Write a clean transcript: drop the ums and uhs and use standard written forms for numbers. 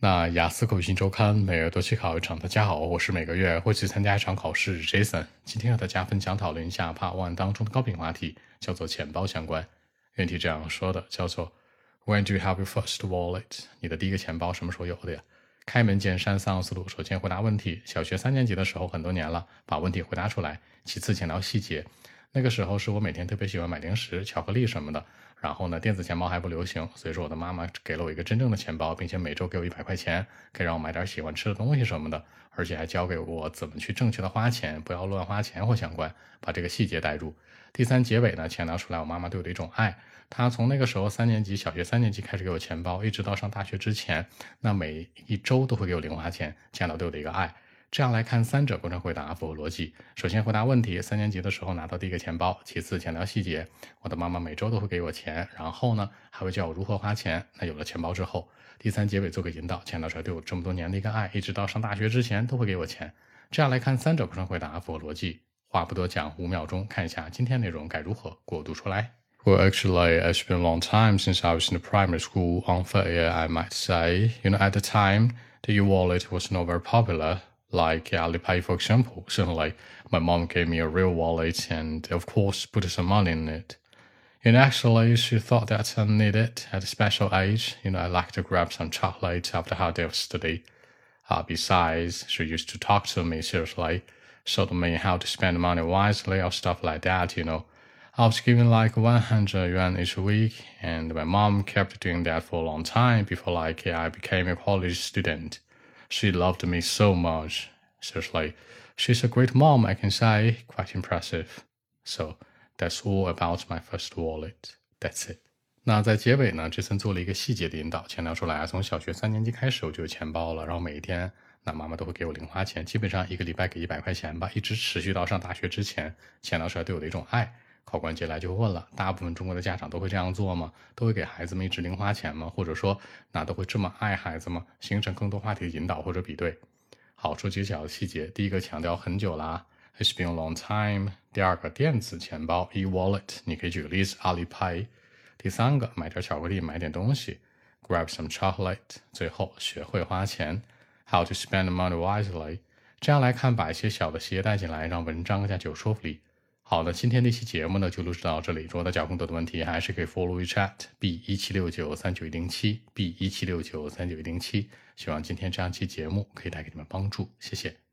那雅思口语新周刊每月都去考一场。大家好，我是每个月会去参加一场考试 Jason。今天和大家分享讨论一下 Part 1当中的高频话题，叫做钱包相关。原题这样说的，叫做 When do you have your first wallet？ 你的第一个钱包什么时候有的呀？开门见山3个思路。首先回答问题，小学3年级的时候很多年了，把问题回答出来。其次强调细节，那个时候是我每天特别喜欢买零食、巧克力什么的。然后呢，电子钱包还不流行，所以说我的妈妈给了我一个真正的钱包，并且每周给我100块钱，可以让我买点喜欢吃的东西什么的，而且还教给我怎么去正确的花钱，不要乱花钱或相关，把这个细节带入。第三，结尾呢强调出来我妈妈对我的一种爱，她从那个时候小学3年级开始给我钱包，一直到上大学之前，那每一周都会给我零花钱，强调对我的一个爱。这样来看，三者构成回答符合逻辑。首先回答问题，3年级的时候拿到第一个钱包，其次强调细节，我的妈妈每周都会给我钱，然后呢还会教我如何花钱。那有了钱包之后，第三结尾做个引导，强调出来对我这么多年的一个爱，一直到上大学之前都会给我钱。这样来看，三者构成回答符合逻辑。话不多讲，5秒钟看一下今天内容该如何过渡出来。Well, actually, it's been a long time since I was in the primary school. Unfair, I might say. At the time, the e-wallet was not very popular.Like Alipay, for example. Suddenly, my mom gave me a real wallet and, of course, put some money in it. Actually, she thought that I needed it at a special age. I like to grab some chocolate after a hard day of study. Besides, she used to talk to me seriously, showed me how to spend money wisely or stuff like that. I was given like 100 yuan each week, and my mom kept doing that for a long time before I became a college student.She loved me so much. Seriously, she's a great mom, I can say. Quite impressive. So, that's all about my first wallet. That's it. 那在结尾呢，这次做了一个细节的引导，强调出来从小学3年级开始我就有钱包了，然后每一天那妈妈都会给我零花钱，基本上1个礼拜给100块钱吧，一直持续到上大学之前，强调出来对我的一种爱。考官接下来就会问了，大部分中国的家长都会这样做吗？都会给孩子们一直零花钱吗？或者说那都会这么爱孩子吗？形成更多话题的引导或者比对。好，说几个小的细节。第一个强调很久啦 It's been a long time。 第二个电子钱包 e-wallet， 你可以举个例子 Alipay。 第三个买点巧克力买点东西 Grab some chocolate。 最后学会花钱 How to spend money wisely。 这样来看，把一些小的细节带进来，让文章更加具有说服力。好的，今天这期节目呢就录制到这里。如果大家有更多的问题，还是可以 follow WeChat B176939107 B176939107。希望今天这样期节目可以带给你们帮助，谢谢。